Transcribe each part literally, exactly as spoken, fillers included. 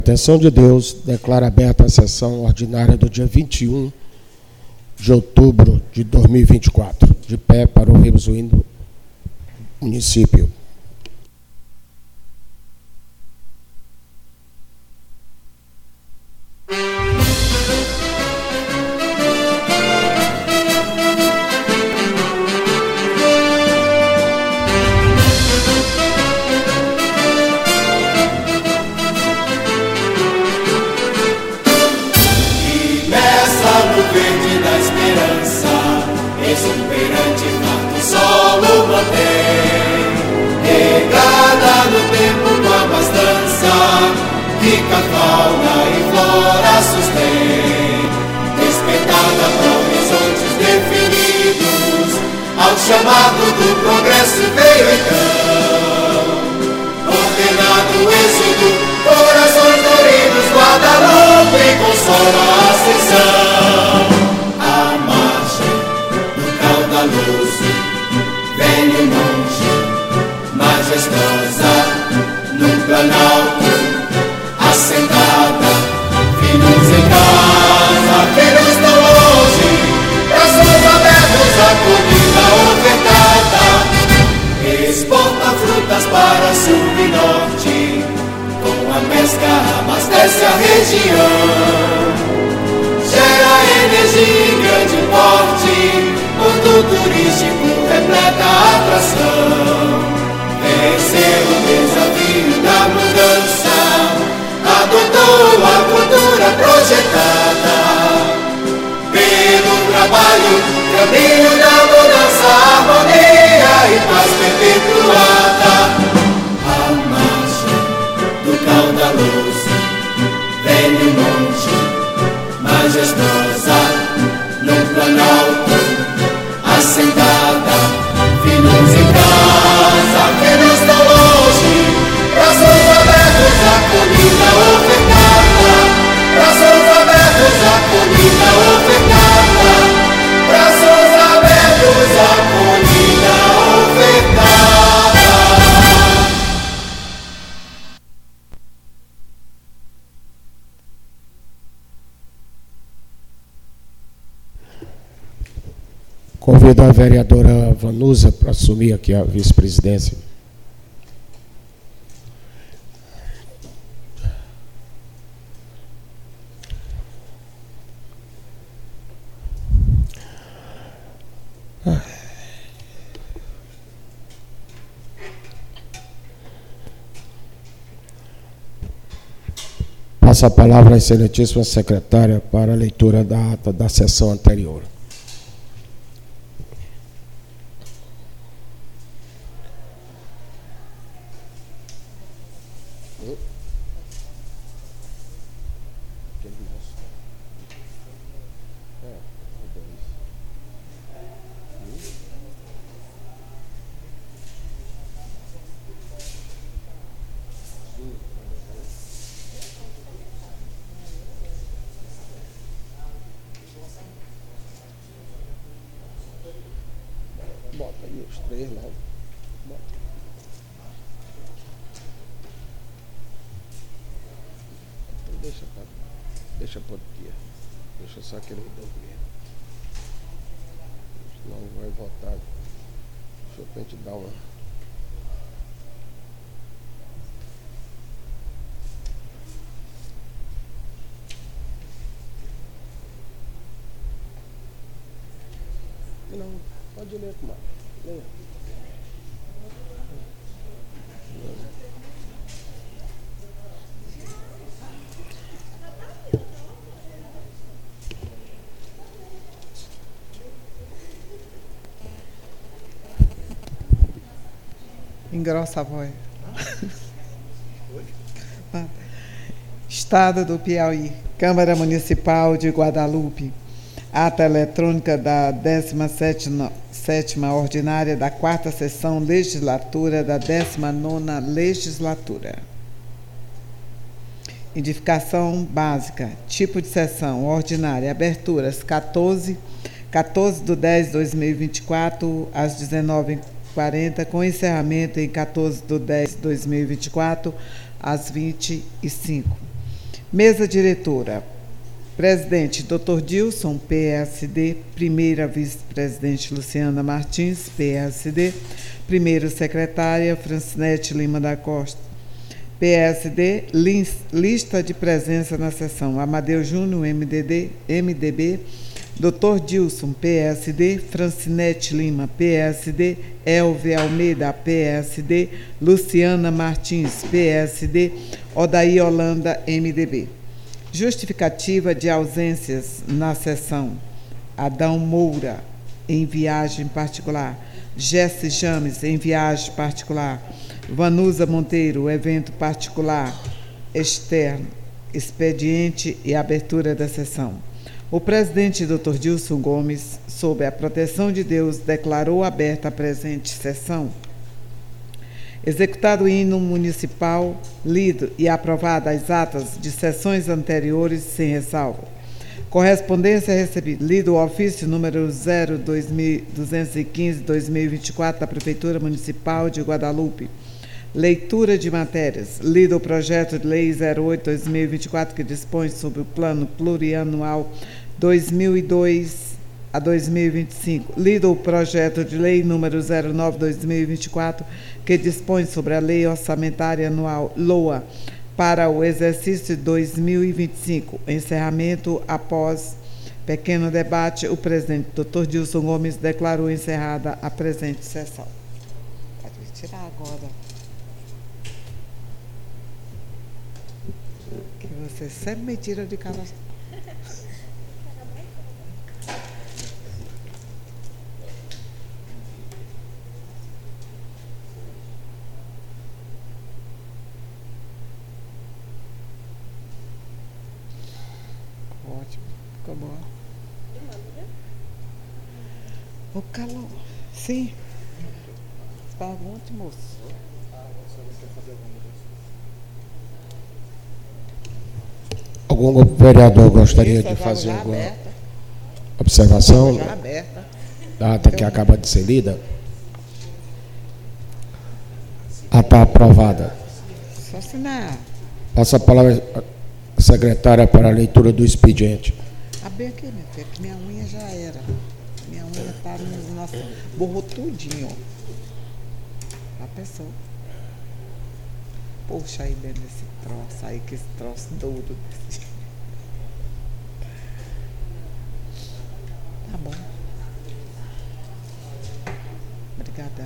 Atenção de Deus, declara aberta a sessão ordinária do dia vinte e um de outubro de dois mil e vinte e quatro. De pé para ouvirmos o hino do município. Rica fauna e flora sustém, respeitada por horizontes definidos, ao chamado do progresso veio então, ordenado o êxodo, corações doridos, Guadalupe consola a ascensão, a marcha do caudaloso, velho monte, majestosa, no planalto, assentada, filhos em casa, filhos tão longe, braços abertos, acolhida ofertada, exporta frutas para sul e norte, com a pesca abastece a região, gera energia em grande porte, ponto turístico repleta a atração, venceu o desafio da mudança, adotou a cultura projetada pelo trabalho, caminho da mudança, harmonia e paz perpetuada. A marcha do caudaloso, velho monte, majestosa, no planalto, assentada, filhos em casa, filhos tão longe, braços abertos, acolhida ofertada, braços abertos, acolhida ofertada, braços abertos, acolhida ofertada. Convido a vereadora Vanusa para assumir aqui a vice-presidência. Passo a palavra à excelentíssima secretária para a leitura da ata da sessão anterior. Bota aí os três lá. Bota. Então deixa para deixa para outro dia. Deixa só aquele dormir. Senão vai voltar. Deixa eu pra gente dar uma. Não, pode ler, comadre. Leia. Engrossa a voz. Estado do Piauí, Câmara Municipal de Guadalupe. Ata eletrônica da décima sétima ordinária da quarta sessão legislatura da décima nona legislatura. Edificação básica, tipo de sessão ordinária, aberturas quatorze, quatorze de dez de dois mil e vinte e quatro às dezenove e quarenta, com encerramento em quatorze de dez de dois mil e vinte e quatro às vinte e cinco. Mesa diretora. Presidente, doutor Dilson, P S D. Primeira vice-presidente, Luciana Martins, P S D. Primeira secretária, Francinete Lima da Costa, P S D. Lista de presença na sessão: Amadeu Júnior, M D D, M D B. doutor Dilson, P S D. Francinete Lima, P S D. Elve Almeida, P S D. Luciana Martins, P S D. Odaí Holanda, M D B. Justificativa de ausências na sessão: Adão Moura, em viagem particular. Jesse James, em viagem particular. Vanusa Monteiro, evento particular externo, expediente e abertura da sessão. O presidente, doutor Dilson Gomes, sob a proteção de Deus, declarou aberta a presente sessão. Executado o hino municipal, lido e aprovado as atas de sessões anteriores sem ressalva. Correspondência recebida. Lido o ofício número zero dois mil duzentos e quinze barra dois mil e vinte e quatro da Prefeitura Municipal de Guadalupe. Leitura de matérias. Lido o projeto de lei zero oito barra dois mil e vinte e quatro, que dispõe sobre o plano plurianual dois mil e dois a dois mil e vinte e cinco. Lido o projeto de lei número zero nove barra dois mil e vinte e quatro, que dispõe sobre a lei orçamentária anual L O A para o exercício de dois mil e vinte e cinco. Encerramento. Após pequeno debate, o presidente, doutor Dilson Gomes, declarou encerrada a presente sessão. Pode retirar agora. Que você sempre me tira de cara. Ótimo, ficou bom. O calor. Sim. Pergunte, moço. Algum vereador gostaria de fazer alguma observação? Já aberta. Data que acaba de ser lida. Ah, está aprovada. Só assinar. Passa a palavra à secretária para a leitura do expediente. Abre aqui, minha filha, que minha unha já era. Minha unha está no nosso. Borrou tudinho. A pessoa. Puxa aí dentro desse troço aí, que esse troço duro desse. Tá bom. Obrigadão.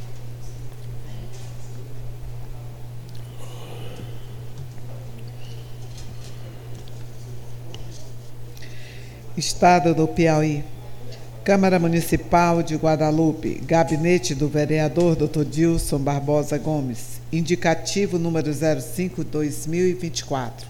Estado do Piauí. Câmara Municipal de Guadalupe. Gabinete do vereador doutor Dilson Barbosa Gomes. Indicativo número zero cinco barra dois mil e vinte e quatro.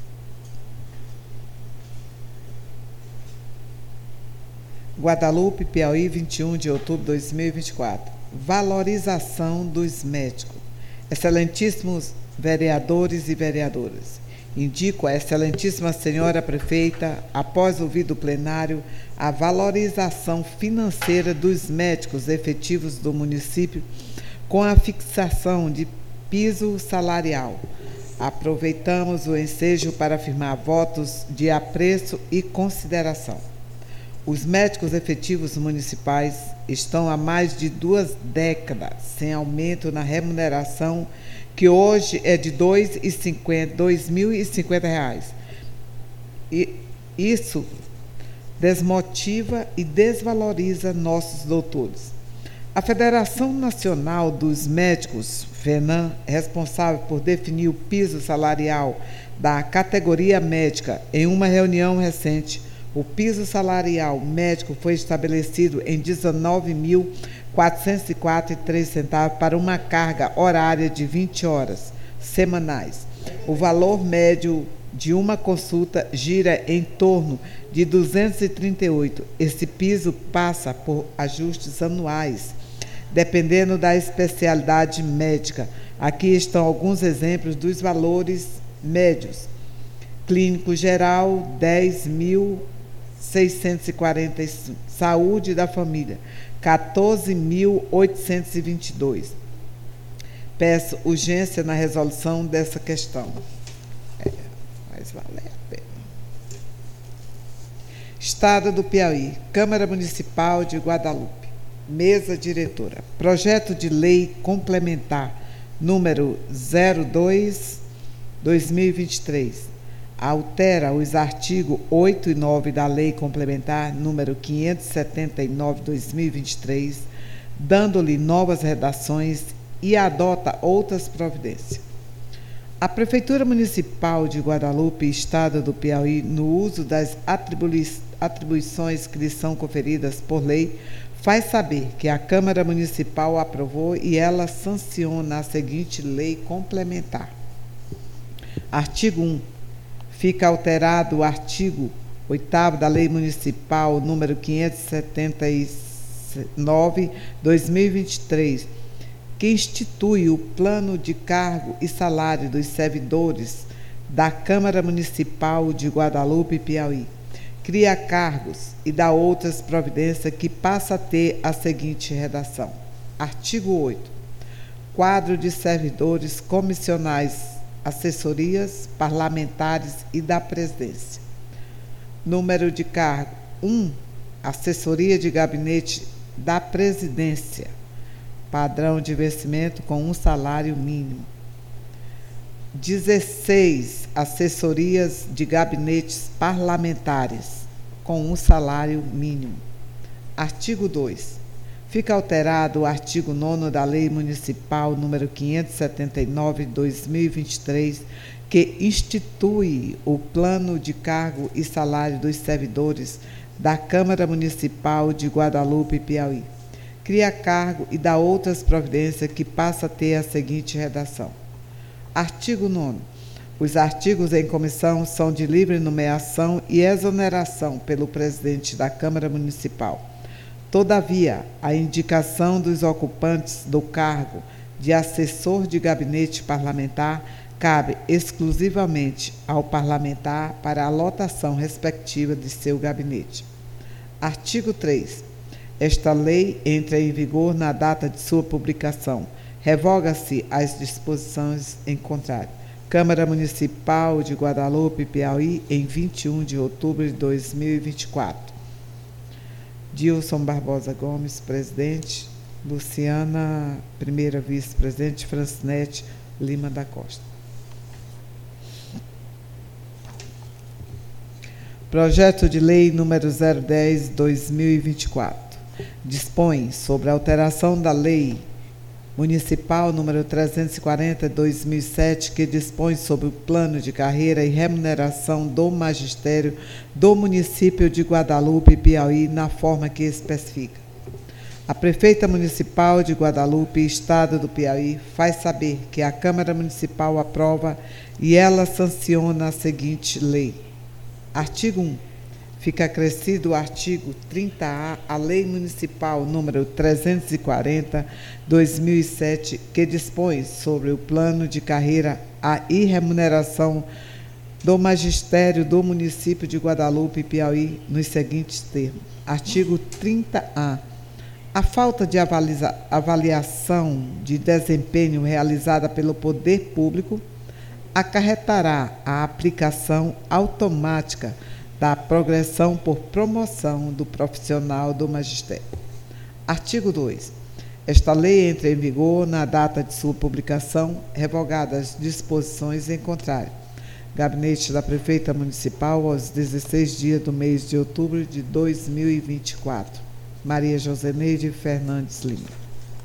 Guadalupe, Piauí, vinte e um de outubro de dois mil e vinte e quatro. Valorização dos médicos. Excelentíssimos vereadores e vereadoras, indico à excelentíssima senhora prefeita, após ouvido o plenário, a valorização financeira dos médicos efetivos do município com a fixação de piso salarial. Aproveitamos o ensejo para afirmar votos de apreço e consideração. Os médicos efetivos municipais estão há mais de duas décadas sem aumento na remuneração, que hoje é de dois mil e cinquenta reais. E isso desmotiva e desvaloriza nossos doutores. A Federação Nacional dos Médicos, FENAM, responsável por definir o piso salarial da categoria médica, em uma reunião recente, o piso salarial médico foi estabelecido em dezenove mil quatrocentos e quatro reais e três centavos para uma carga horária de vinte horas semanais. O valor médio de uma consulta gira em torno de duzentos e trinta e oito. Esse piso passa por ajustes anuais, dependendo da especialidade médica. Aqui estão alguns exemplos dos valores médios. Clínico geral, dez mil seiscentos e quarenta e cinco. Saúde da família, quatorze mil oitocentos e vinte e dois. Peço urgência na resolução dessa questão. É, mas faz valer a pena. Estado do Piauí, Câmara Municipal de Guadalupe, mesa diretora. Projeto de lei complementar número zero dois, dois mil e vinte e três. Altera os artigos oito e nove da Lei Complementar número quinhentos e setenta e nove, dois mil e vinte e três, dando-lhe novas redações e adota outras providências. A Prefeitura Municipal de Guadalupe, Estado do Piauí, no uso das atribui- atribuições que lhe são conferidas por lei, faz saber que a Câmara Municipal aprovou e ela sanciona a seguinte lei complementar. Artigo um. Fica alterado o artigo oitavo da Lei Municipal número quinhentos e setenta e nove, dois mil e vinte e três, que institui o plano de cargo e salário dos servidores da Câmara Municipal de Guadalupe, Piauí. Cria cargos e dá outras providências que passa a ter a seguinte redação. Artigo oito. Quadro de servidores comissionais, assessorias, parlamentares e da presidência. Número de cargo um. Assessoria de gabinete da presidência. Padrão de vencimento com um salário mínimo. dezesseis. Assessorias de gabinetes parlamentares, com um salário mínimo. Artigo dois. Fica alterado o artigo nono da Lei Municipal número quinhentos e setenta e nove, dois mil e vinte e três, que institui o plano de cargo e salário dos servidores da Câmara Municipal de Guadalupe, Piauí. Cria cargo e dá outras providências que passa a ter a seguinte redação. Artigo nono. Os artigos em comissão são de livre nomeação e exoneração pelo presidente da Câmara Municipal. Todavia, a indicação dos ocupantes do cargo de assessor de gabinete parlamentar cabe exclusivamente ao parlamentar para a lotação respectiva de seu gabinete. Artigo três. Esta lei entra em vigor na data de sua publicação. Revoga-se as disposições em contrário. Câmara Municipal de Guadalupe, Piauí, em vinte e um de outubro de dois mil e vinte e quatro. Dilson Barbosa Gomes, presidente. Luciana, primeira vice-presidente. Francinete Lima da Costa. Projeto de lei número zero dez, dois mil e vinte e quatro. Dispõe sobre a alteração da lei municipal número trezentos e quarenta, dois mil e sete, que dispõe sobre o plano de carreira e remuneração do magistério do município de Guadalupe, Piauí, na forma que especifica. A Prefeita Municipal de Guadalupe, Estado do Piauí, faz saber que a Câmara Municipal aprova e ela sanciona a seguinte lei. Artigo um. Fica acrescido o artigo trinta A, a Lei Municipal número trezentos e quarenta, dois mil e sete, que dispõe sobre o plano de carreira e remuneração do magistério do município de Guadalupe, Piauí, nos seguintes termos. Artigo trinta A. A falta de avalia- avaliação de desempenho realizada pelo poder público acarretará a aplicação automática da progressão por promoção do profissional do magistério. Artigo dois. Esta lei entra em vigor na data de sua publicação, revogadas as disposições em contrário. Gabinete da Prefeita Municipal, aos dezesseis dias do mês de outubro de dois mil e vinte e quatro. Maria Joseneide Fernandes Lima.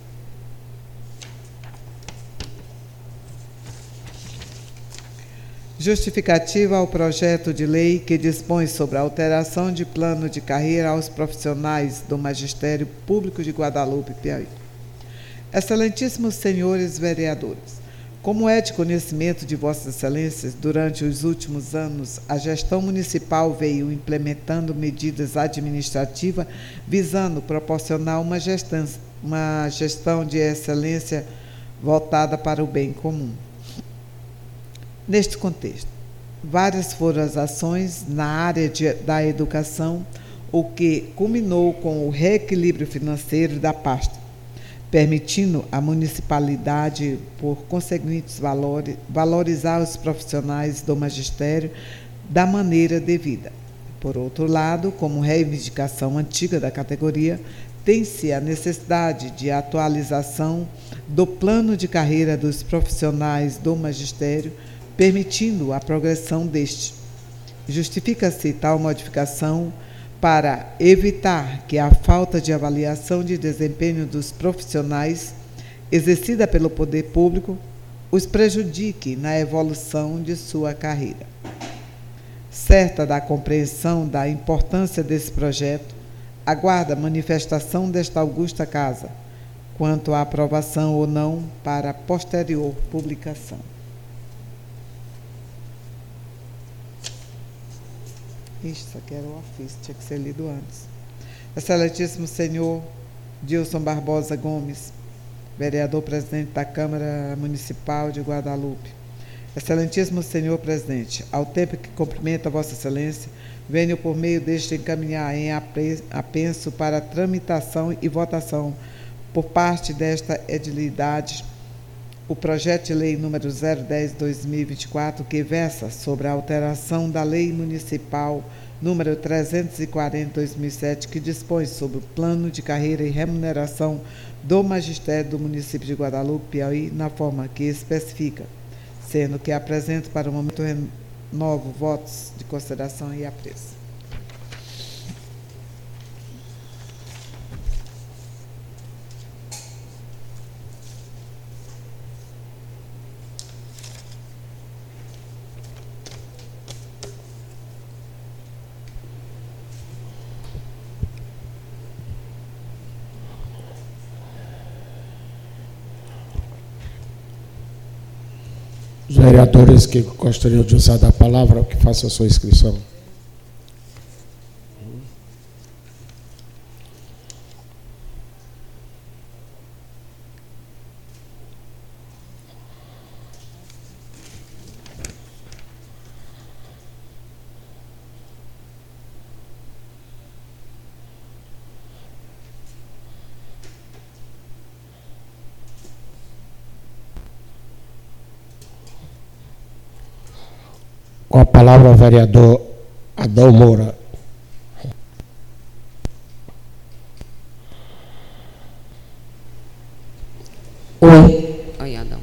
Justificativa ao projeto de lei que dispõe sobre a alteração de plano de carreira aos profissionais do Magistério Público de Guadalupe, Piauí. Excelentíssimos senhores vereadores, como é de conhecimento de Vossas Excelências, durante os últimos anos, a gestão municipal veio implementando medidas administrativas visando proporcionar uma gestão, uma gestão de excelência voltada para o bem comum. Neste contexto, várias foram as ações na área de, da educação, o que culminou com o reequilíbrio financeiro da pasta. permitindo à municipalidade, por conseguintes valores, valorizar os profissionais do magistério da maneira devida. Por outro lado, como reivindicação antiga da categoria, tem-se a necessidade de atualização do plano de carreira dos profissionais do magistério, permitindo a progressão deste. Justifica-se tal modificação para evitar que a falta de avaliação de desempenho dos profissionais exercida pelo poder público os prejudique na evolução de sua carreira. Certa da compreensão da importância desse projeto, aguarda a manifestação desta augusta casa, quanto à aprovação ou não para posterior publicação. Isso aqui era o ofício, tinha que ser lido antes. Excelentíssimo senhor Dilson Barbosa Gomes, vereador presidente da Câmara Municipal de Guadalupe. Excelentíssimo senhor presidente, ao tempo que cumprimento a vossa excelência, venho por meio deste encaminhar em apenso para tramitação e votação por parte desta edilidade o projeto de lei número zero dez barra dois mil e vinte e quatro, que versa sobre a alteração da lei municipal número trezentos e quarenta barra dois mil e sete, que dispõe sobre o plano de carreira e remuneração do magistério do município de Guadalupe, Piauí, na forma que especifica, sendo que apresento para o momento renovo votos de consideração e apreço. Os vereadores que gostariam de usar da palavra, que façam a sua inscrição. Com a palavra o vereador Adão Moura. Oi. Oi, Adão.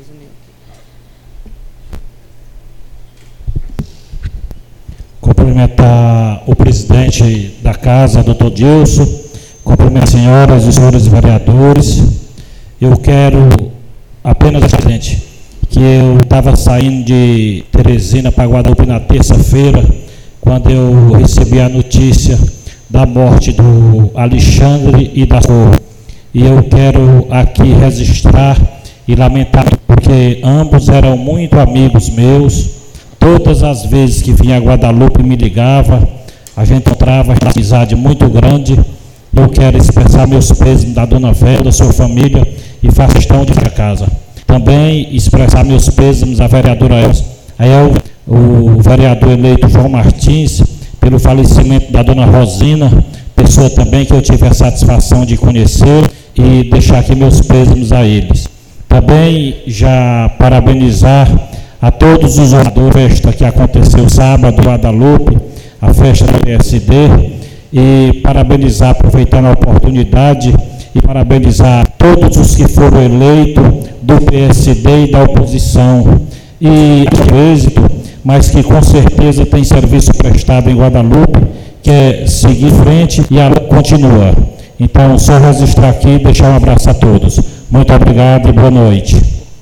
Cumprimentar o presidente da casa, doutor Dilson, cumprimentar as senhoras e senhores vereadores. Eu quero apenas, presidente, que eu estava saindo de Teresina para Guadalupe na terça-feira, quando eu recebi a notícia da morte do Alexandre e da Cor. E eu quero aqui registrar e lamentar, porque ambos eram muito amigos meus. Todas as vezes que vinha a Guadalupe me ligava, a gente encontrava uma amizade muito grande. Eu quero expressar meus pêsames da dona Vera, da sua família, e faço questão de ir para casa. Também expressar meus pêsames à vereadora Elza, aí é o, o vereador eleito João Martins, pelo falecimento da dona Rosina, pessoa também que eu tive a satisfação de conhecer, e deixar aqui meus pêsames a eles. Também já parabenizar a todos os vereadores da festa que aconteceu sábado em Guadalupe, a festa do P S D, e parabenizar, aproveitando a oportunidade, e parabenizar todos os que foram eleitos do P S D e da oposição, e êxito, mas que com certeza tem serviço prestado em Guadalupe, que é seguir em frente e a luta continua. Então, só registrar aqui e deixar um abraço a todos. Muito obrigado e boa noite.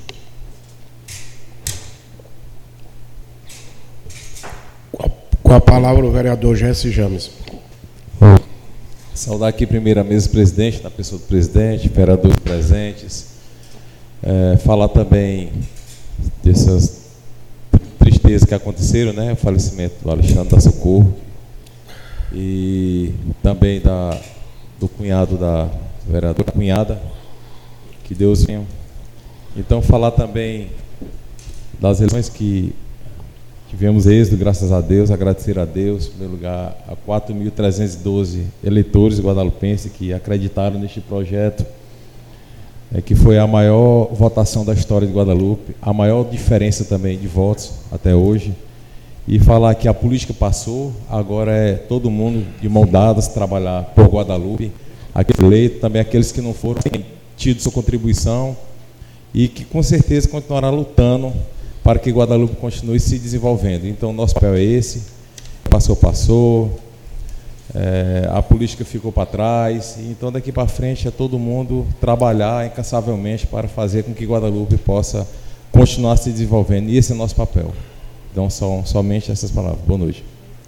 Com a palavra o vereador Jesse James. Saudar aqui primeiro a mesa presidente, na pessoa do presidente, vereadores presentes. É, falar também dessas tristezas que aconteceram, né? O falecimento do Alexandre da Socorro e também da, do cunhado da vereadora cunhada, que Deus venha. Então, falar também das eleições que tivemos êxito, graças a Deus, agradecer a Deus, em primeiro lugar, a quatro mil trezentos e doze eleitores guadalupenses que acreditaram neste projeto é, que foi a maior votação da história de Guadalupe, a maior diferença também de votos até hoje, e falar que a política passou, agora é todo mundo de mão dadas trabalhar por Guadalupe, aquele eleito, também aqueles que não foram, têm tido sua contribuição e que com certeza continuará lutando para que Guadalupe continue se desenvolvendo. Então, nosso papel é esse, passou, passou, é, a política ficou para trás, então daqui para frente é todo mundo trabalhar incansavelmente para fazer com que Guadalupe possa continuar se desenvolvendo, e esse é o nosso papel. Então, só, somente essas palavras. Boa noite.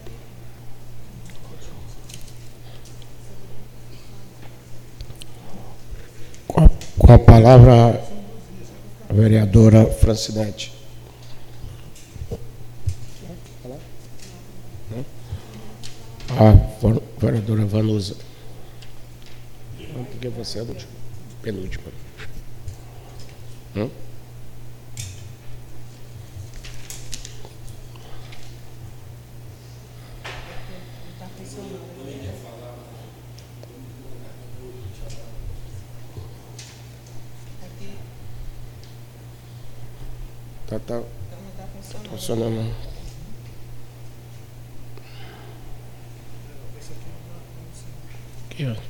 Com a, com a palavra, a vereadora Francinete. A vereadora Vanusa. Porque você é a última, penúltima. Hum? Tá, tá, tá funcionando. Aqui, ó.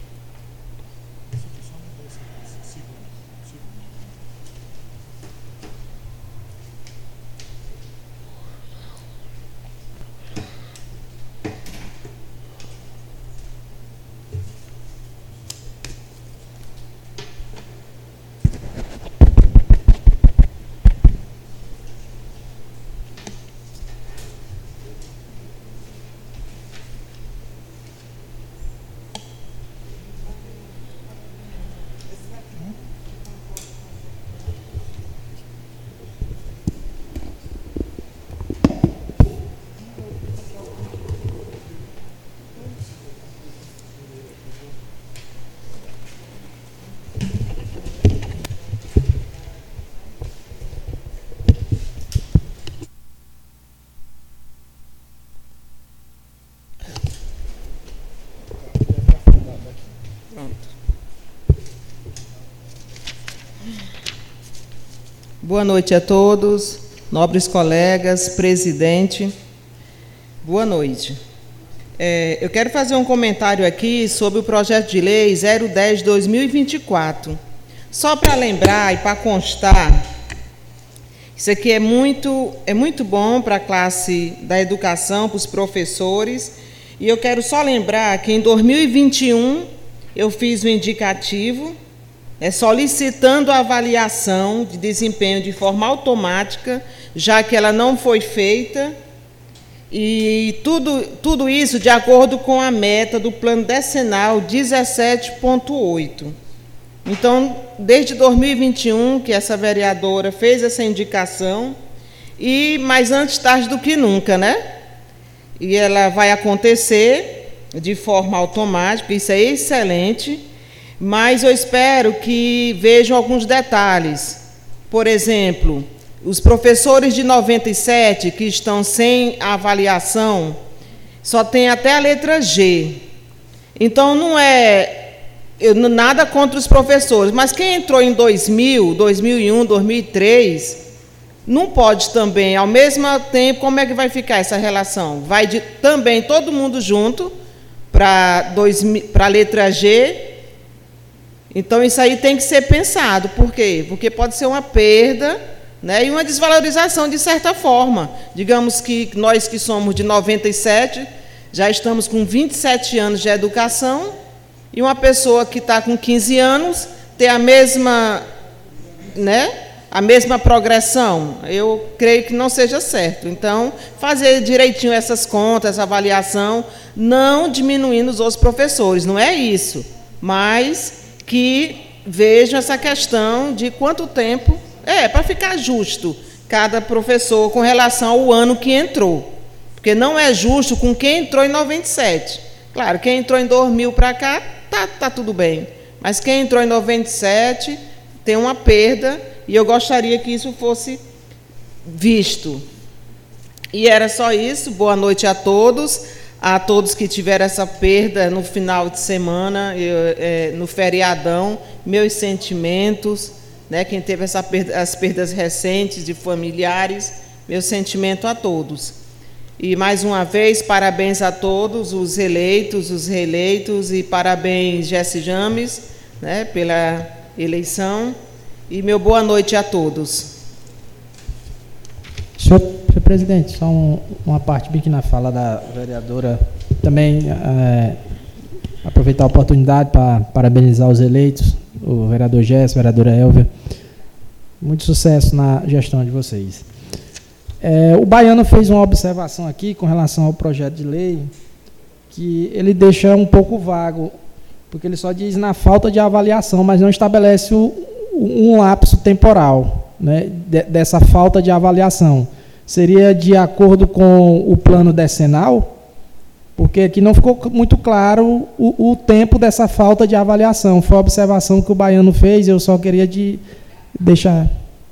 Boa noite a todos, nobres colegas, presidente. Boa noite. É, eu quero fazer um comentário aqui sobre o projeto de lei zero dez de dois mil e vinte e quatro. Só para lembrar e para constar, isso aqui é muito, é muito bom para a classe da educação, para os professores, e eu quero só lembrar que em dois mil e vinte e um eu fiz um indicativo, é, solicitando a avaliação de desempenho de forma automática, já que ela não foi feita, e tudo, tudo isso de acordo com a meta do plano decenal dezessete ponto oito. Então, desde dois mil e vinte e um, que essa vereadora fez essa indicação, e mais antes tarde do que nunca, né? E ela vai acontecer de forma automática, isso é excelente, mas eu espero que vejam alguns detalhes. Por exemplo, os professores de noventa e sete que estão sem avaliação, só tem até a letra G. Então, não é eu, nada contra os professores, mas quem entrou em dois mil, dois mil e um, dois mil e três, não pode também, ao mesmo tempo, como é que vai ficar essa relação? Vai de, também todo mundo junto para a letra G. Então, isso aí tem que ser pensado. Por quê? Porque pode ser uma perda, né, e uma desvalorização, de certa forma. Digamos que nós que somos de noventa e sete, já estamos com vinte e sete anos de educação, e uma pessoa que está com quinze anos ter a mesma, né, a mesma progressão. Eu creio que não seja certo. Então, fazer direitinho essas contas, essa avaliação, não diminuindo os outros professores, não é isso, mas que vejam essa questão de quanto tempo, é, para ficar justo, cada professor com relação ao ano que entrou. Porque não é justo com quem entrou em noventa e sete. Claro, quem entrou em dois mil para cá, tá, tá tudo bem. Mas quem entrou em noventa e sete tem uma perda, e eu gostaria que isso fosse visto. E era só isso. Boa noite a todos. a todos que tiveram essa perda no final de semana, eu, é, no feriadão, meus sentimentos, né, quem teve essa perda, as perdas recentes de familiares, meu sentimento a todos. E, mais uma vez, parabéns a todos os eleitos, os reeleitos, e parabéns, Jesse James, né, pela eleição. E meu boa noite a todos. Senhor, senhor presidente, só um, uma parte bem aqui na fala da vereadora. Também é, aproveitar a oportunidade para parabenizar os eleitos, o vereador Jesse, a vereadora Elvia. Muito sucesso na gestão de vocês. É, o Baiano fez uma observação aqui com relação ao projeto de lei, que ele deixa um pouco vago, porque ele só diz na falta de avaliação, mas não estabelece o, um lapso temporal, né, de, dessa falta de avaliação. Seria de acordo com o plano decenal? Porque aqui não ficou muito claro o, o tempo dessa falta de avaliação. Foi a observação que o Baiano fez, eu só queria de deixar...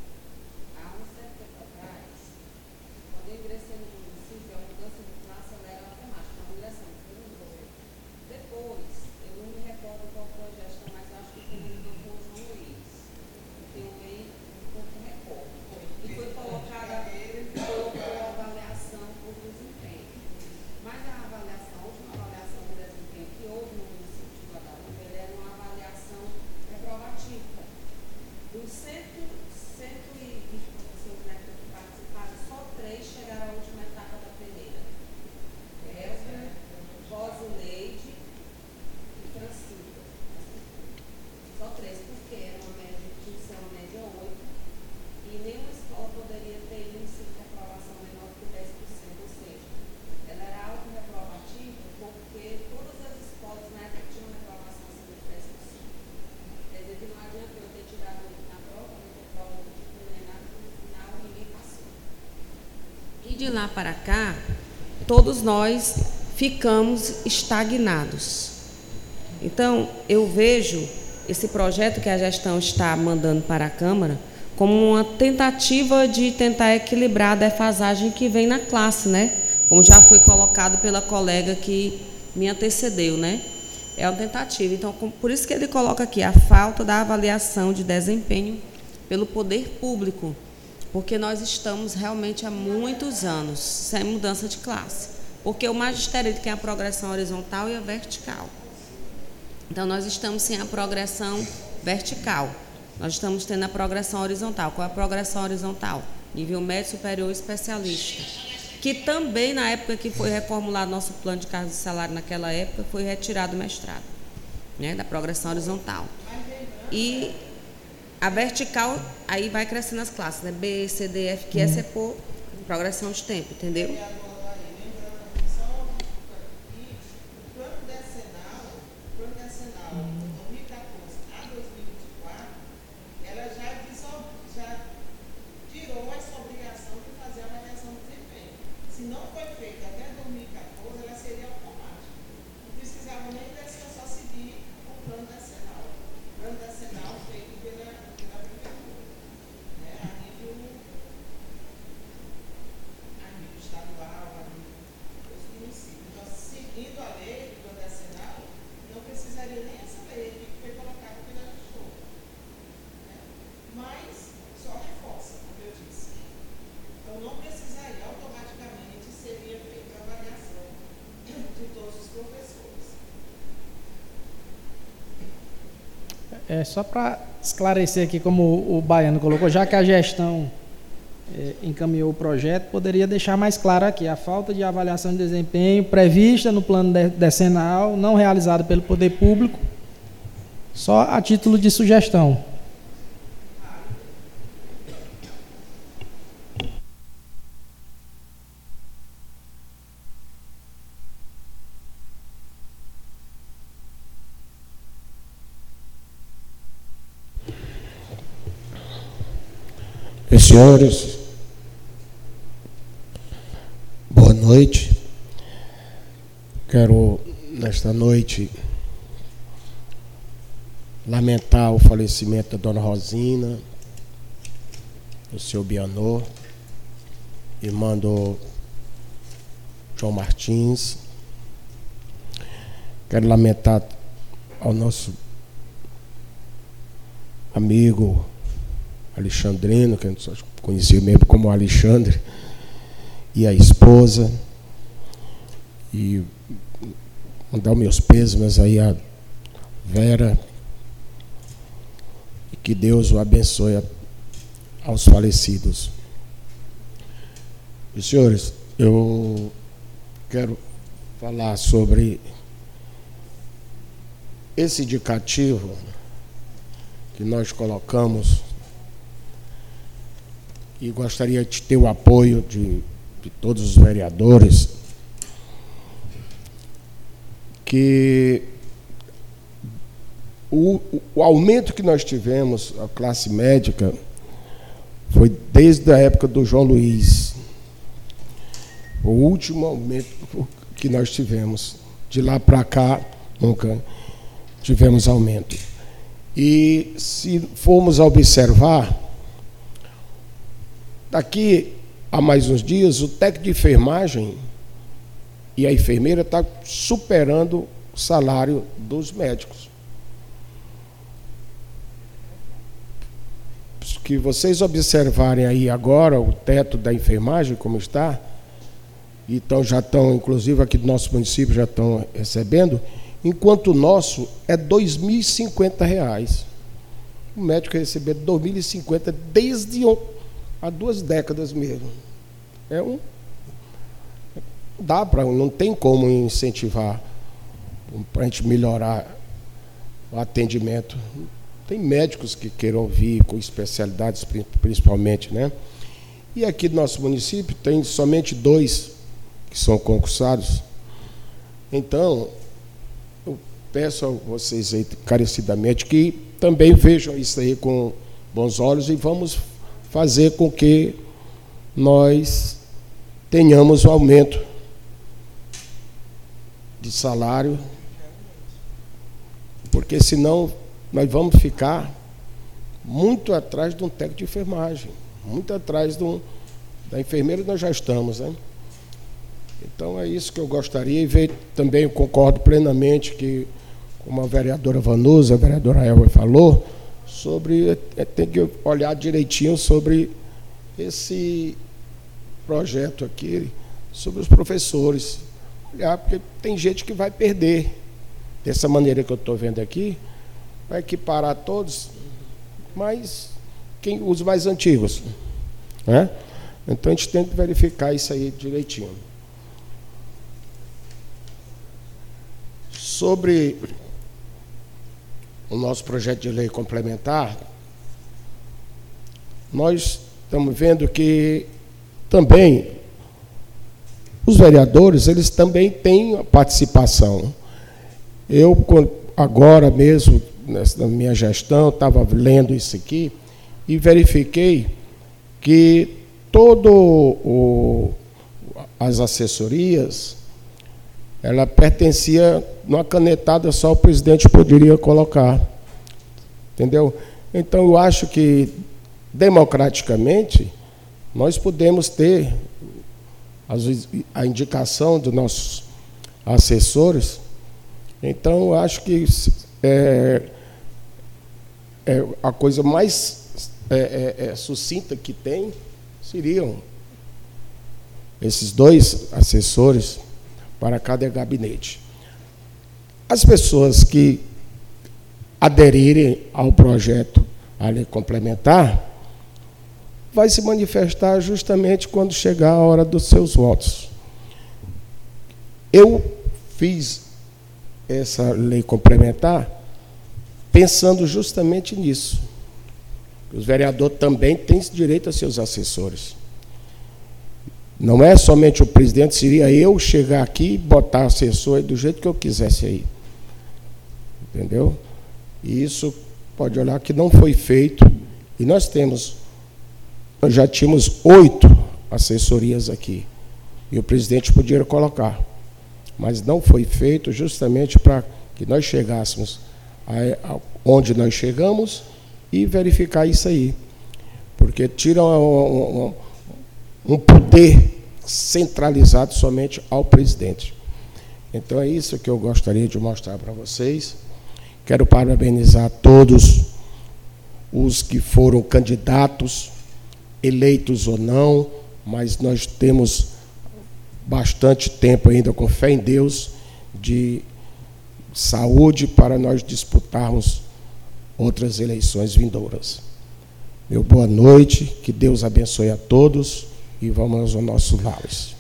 De lá para cá, todos nós ficamos estagnados. Então, eu vejo esse projeto que a gestão está mandando para a Câmara como uma tentativa de tentar equilibrar a defasagem que vem na classe, né? Como já foi colocado pela colega que me antecedeu, né? É uma tentativa. Então, por isso que ele coloca aqui a falta da avaliação de desempenho pelo poder público, porque nós estamos realmente há muitos anos sem mudança de classe, porque o magistério tem a progressão horizontal e a vertical. Então, nós estamos sem a progressão vertical, nós estamos tendo a progressão horizontal. Qual é a progressão horizontal? Nível médio, superior e especialista, que também, na época que foi reformulado nosso plano de cargos e salário, naquela época, foi retirado o mestrado, né, da progressão horizontal. E a vertical, aí vai crescendo as classes, né? B, C, D, F, que essa é por progressão de tempo, entendeu? É, só para esclarecer aqui, como o Baiano colocou, já que a gestão é, encaminhou o projeto, poderia deixar mais claro aqui a falta de avaliação de desempenho prevista no plano de, decenal, não realizado pelo poder público, só a título de sugestão. Senhores, boa noite. Quero, nesta noite, lamentar o falecimento da dona Rosina, do seu Bianor, irmã do João Martins, Quero lamentar ao nosso amigo Alexandrino, que a gente só conhecia mesmo como Alexandre, e a esposa, e mandar os meus pêsames aí a Vera, e que Deus o abençoe a, aos falecidos. E, senhores, eu quero falar sobre esse indicativo que nós colocamos, e gostaria de ter o apoio de, de todos os vereadores, que o, o aumento que nós tivemos, a classe médica, foi desde a época do João Luiz. O último aumento que nós tivemos. De lá para cá, nunca tivemos aumento. E se formos observar, daqui a mais uns dias, o técnico de enfermagem e a enfermeira está superando o salário dos médicos. Que vocês observarem aí agora o teto da enfermagem, como está, então já estão, inclusive aqui do nosso município, já estão recebendo, enquanto o nosso é dois mil e cinquenta reais. O médico receber dois mil e cinquenta desde há duas décadas mesmo. É um... Dá para... Não tem como incentivar para a gente melhorar o atendimento. Tem médicos que queiram vir com especialidades, principalmente, né? E aqui no nosso município tem somente dois que são concursados. Então, eu peço a vocês aí, encarecidamente, que também vejam isso aí com bons olhos e vamos fazer com que nós tenhamos um aumento de salário, porque senão nós vamos ficar muito atrás de um técnico de enfermagem, muito atrás de um, da enfermeira nós já estamos, né? Então é isso que eu gostaria, e ver, também eu concordo plenamente que, como a vereadora Vanusa, a vereadora Elva falou, sobre, tem que olhar direitinho sobre esse projeto aqui, sobre os professores, olhar, porque tem gente que vai perder, dessa maneira que eu estou vendo aqui, vai equiparar todos, mas quem, os mais antigos, né? Então a gente tem que verificar isso aí direitinho. Sobre o nosso projeto de lei complementar, nós estamos vendo que também os vereadores, eles também têm a participação. Eu, agora mesmo, na minha gestão, estava lendo isso aqui e verifiquei que todo o, as assessorias, ela pertencia, numa canetada só o presidente poderia colocar, entendeu? Então eu acho que democraticamente nós podemos ter a indicação dos nossos assessores. Então eu acho que é, é a coisa mais é, é, é, sucinta que tem seriam esses dois assessores para cada gabinete. As pessoas que aderirem ao projeto a lei complementar vai se manifestar justamente quando chegar a hora dos seus votos. Eu fiz essa lei complementar pensando justamente nisso. Os vereadores também têm direito a seus assessores. Não é somente o presidente, seria eu chegar aqui e botar assessor do jeito que eu quisesse aí. Entendeu? E isso pode olhar que não foi feito. E nós temos, nós já tínhamos oito assessorias aqui. E o presidente podia colocar. Mas não foi feito justamente para que nós chegássemos a, a, onde nós chegamos e verificar isso aí. Porque tira um, um, um poder centralizado somente ao presidente. Então é isso que eu gostaria de mostrar para vocês. Quero parabenizar todos os que foram candidatos, eleitos ou não, mas nós temos bastante tempo ainda, com fé em Deus, de saúde para nós disputarmos outras eleições vindouras. Meu boa noite, que Deus abençoe a todos e vamos aos nossos lares.